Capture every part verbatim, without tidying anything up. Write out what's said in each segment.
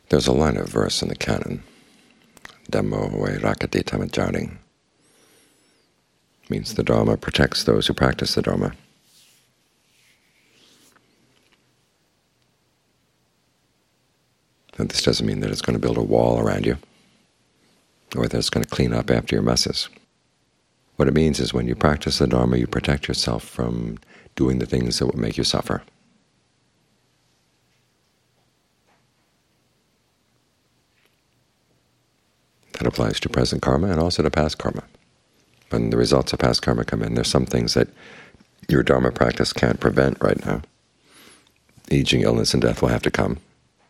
There's a line of verse in the canon, Dhammo ve rakkhati tamajjhaning. Means the Dharma protects those who practice the Dharma. And this doesn't mean that it's going to build a wall around you, or that it's going to clean up after your messes. What it means is when you practice the Dharma, you protect yourself from doing the things that will make you suffer. That applies to present karma and also to past karma. When the results of past karma come in, there's some things that your Dharma practice can't prevent right now. Aging, illness, and death will have to come.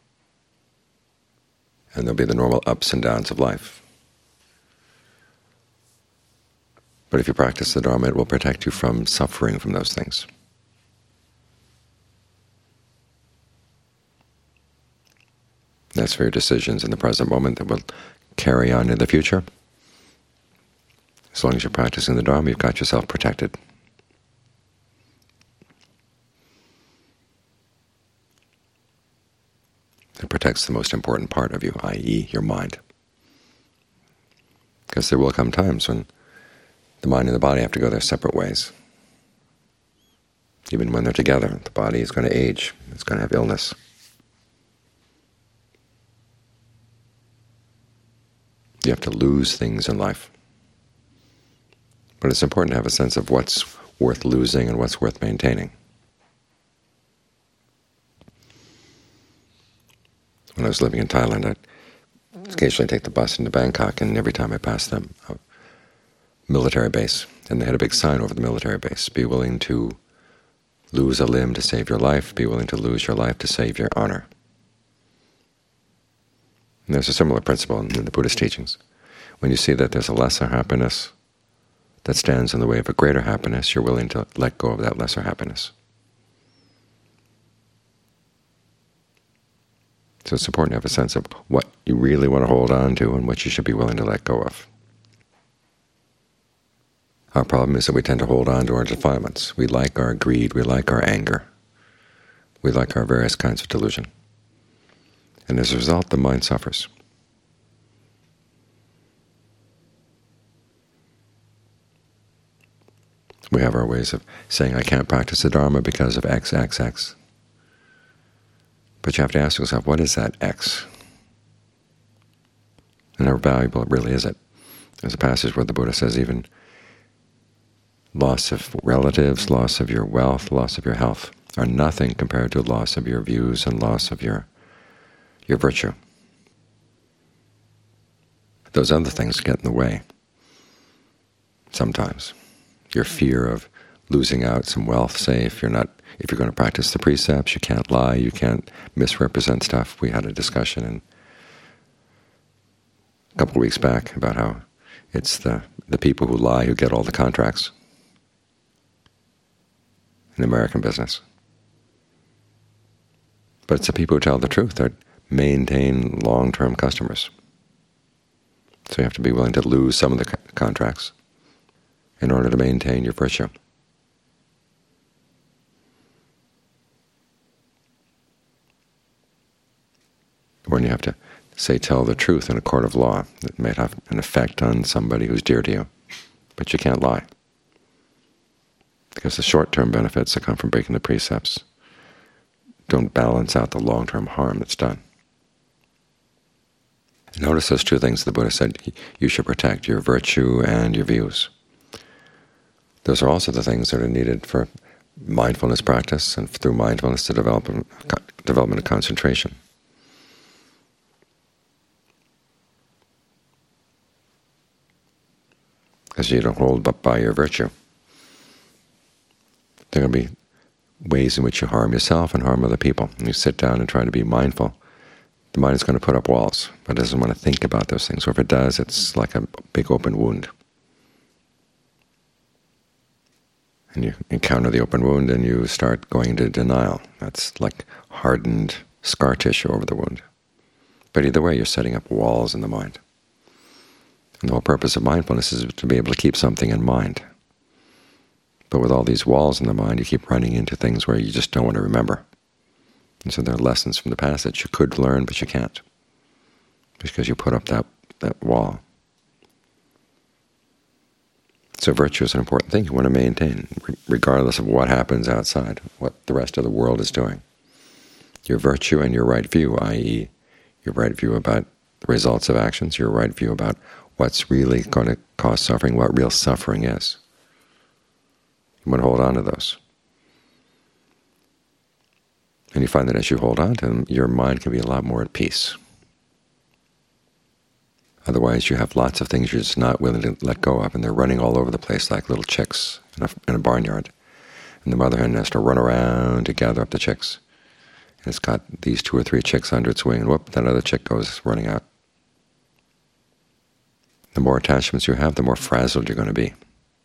And there'll be the normal ups and downs of life. But if you practice the Dharma, it will protect you from suffering from those things. That's for your decisions in the present moment that will carry on in the future. As long as you're practicing the Dharma, you've got yourself protected. It protects the most important part of you, that is your mind. Because there will come times when the mind and the body have to go their separate ways. Even when they're together, the body is going to age, it's going to have illness. You have to lose things in life. But it's important to have a sense of what's worth losing and what's worth maintaining. When I was living in Thailand, I'd occasionally take the bus into Bangkok, and every time I passed them, a military base, and they had a big sign over the military base, be willing to lose a limb to save your life, be willing to lose your life to save your honor. And there's a similar principle in the Buddhist teachings. When you see that there's a lesser happiness that stands in the way of a greater happiness, you're willing to let go of that lesser happiness. So it's important to have a sense of what you really want to hold on to and what you should be willing to let go of. Our problem is that we tend to hold on to our defilements. We like our greed, we like our anger, we like our various kinds of delusion. And as a result, the mind suffers. We have our ways of saying, I can't practice the Dharma because of X, X, X. But you have to ask yourself, what is that X? And how valuable it really is it? There's a passage where the Buddha says even loss of relatives, loss of your wealth, loss of your health are nothing compared to loss of your views and loss of your your virtue. Those other things get in the way sometimes. Your fear of losing out some wealth, say if you're not if you're going to practice the precepts, you can't lie, you can't misrepresent stuff. We had a discussion in a couple of weeks back about how it's the the people who lie who get all the contracts in American business. But it's the people who tell the truth that maintain long-term customers. So you have to be willing to lose some of the co contracts in order to maintain your virtue. When you have to, say, tell the truth in a court of law, it may have an effect on somebody who's dear to you, but you can't lie. Because the short-term benefits that come from breaking the precepts don't balance out the long-term harm that's done. Notice those two things the Buddha said you should protect, your virtue and your views. Those are also the things that are needed for mindfulness practice and through mindfulness to develop development of concentration. Because you don't hold up by your virtue. There are going to be ways in which you harm yourself and harm other people. And you sit down and try to be mindful. The mind is going to put up walls, but it doesn't want to think about those things. Or if it does, it's like a big open wound. And you encounter the open wound and you start going into denial. That's like hardened scar tissue over the wound. But either way, you're setting up walls in the mind. And the whole purpose of mindfulness is to be able to keep something in mind. But with all these walls in the mind, you keep running into things where you just don't want to remember. And so there are lessons from the past that you could learn, but you can't. because you put up that, that wall. So virtue is an important thing you want to maintain, regardless of what happens outside, what the rest of the world is doing. Your virtue and your right view, that is your right view about the results of actions, your right view about what's really going to cause suffering, what real suffering is. You want to hold on to those. And you find that as you hold on to them, your mind can be a lot more at peace. Otherwise, you have lots of things you're just not willing to let go of, and they're running all over the place like little chicks in a, in a barnyard. And the mother hen has to run around to gather up the chicks. And it's got these two or three chicks under its wing, and whoop, that other chick goes running out. The more attachments you have, the more frazzled you're going to be.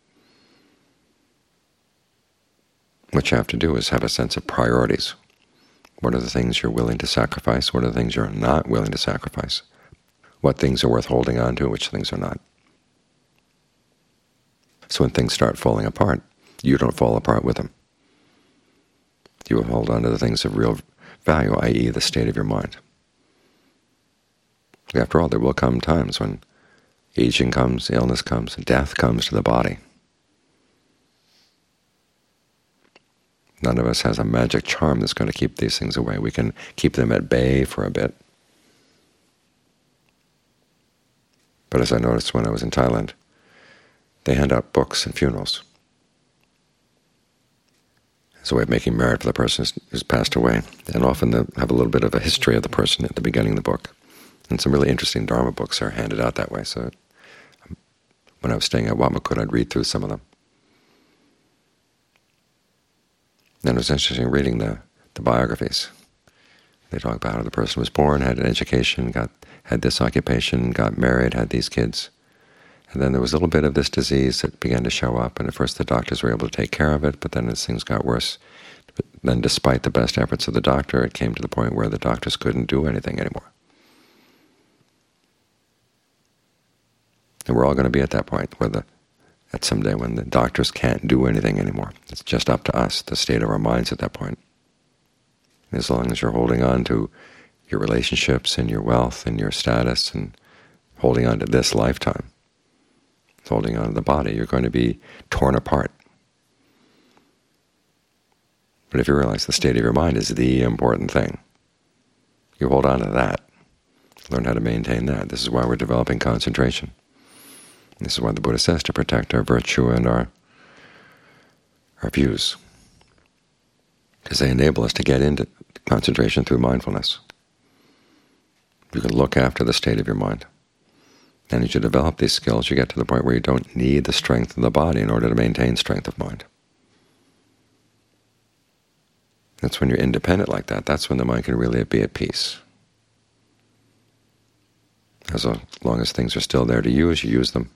What you have to do is have a sense of priorities. What are the things you're willing to sacrifice? What are the things you're not willing to sacrifice? What things are worth holding on to, which things are not. So when things start falling apart, you don't fall apart with them. You will hold on to the things of real value, that is the state of your mind. After all, there will come times when aging comes, illness comes, death comes to the body. None of us has a magic charm that's going to keep these things away. We can keep them at bay for a bit. But as I noticed when I was in Thailand, they hand out books at funerals. It's a way of making merit for the person who's passed away. And often they have a little bit of a history of the person at the beginning of the book. And some really interesting Dharma books are handed out that way. So when I was staying at Wat Makut, I'd read through some of them. And it was interesting reading the, the biographies. They talk about how the person was born, had an education, got had this occupation, got married, had these kids. And then there was a little bit of this disease that began to show up, and at first the doctors were able to take care of it, but then as things got worse, but then despite the best efforts of the doctor, it came to the point where the doctors couldn't do anything anymore. And we're all going to be at that point, where the, at some day when the doctors can't do anything anymore. It's just up to us, the state of our minds at that point. And as long as you're holding on to your relationships and your wealth and your status and holding on to this lifetime, holding on to the body, you're going to be torn apart. But if you realize the state of your mind is the important thing, you hold on to that, learn how to maintain that. This is why we're developing concentration. This is why the Buddha says to protect our virtue and our, our views, because they enable us to get into concentration through mindfulness. You can look after the state of your mind. And as you develop these skills, you get to the point where you don't need the strength of the body in order to maintain strength of mind. That's when you're independent like that. That's when the mind can really be at peace. As long as things are still there to use, you use them.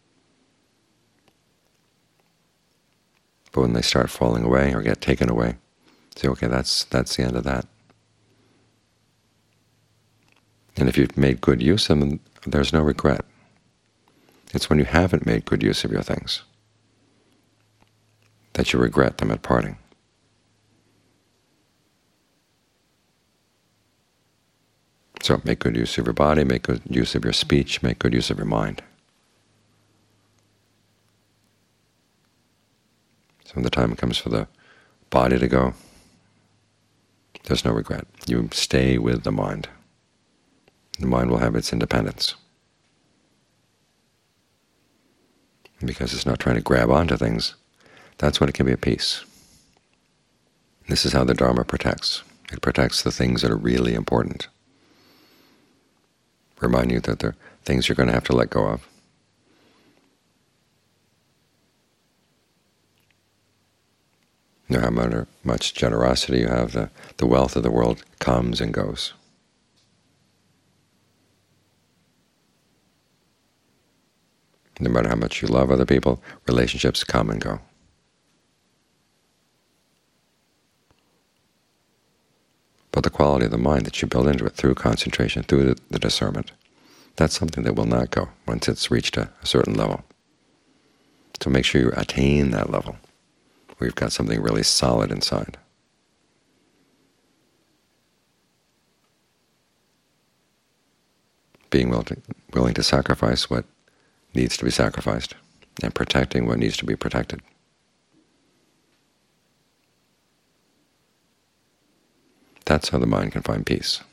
But when they start falling away or get taken away, say, okay, that's that's the end of that. And if you've made good use of them, there's no regret. It's when you haven't made good use of your things that you regret them at parting. So make good use of your body, make good use of your speech, make good use of your mind. So when the time comes for the body to go, there's no regret. You stay with the mind. The mind will have its independence. And because it's not trying to grab onto things, that's when it can be at peace. This is how the Dharma protects. It protects the things that are really important. Remind you that there are things you're going to have to let go of. No matter how much generosity you have, the, the wealth of the world comes and goes. No matter how much you love other people, relationships come and go. But the quality of the mind that you build into it through concentration, through the, the discernment, that's something that will not go once it's reached a, a certain level. So make sure you attain that level, where you've got something really solid inside. being willing to, willing to sacrifice what needs to be sacrificed and protecting what needs to be protected. That's how the mind can find peace.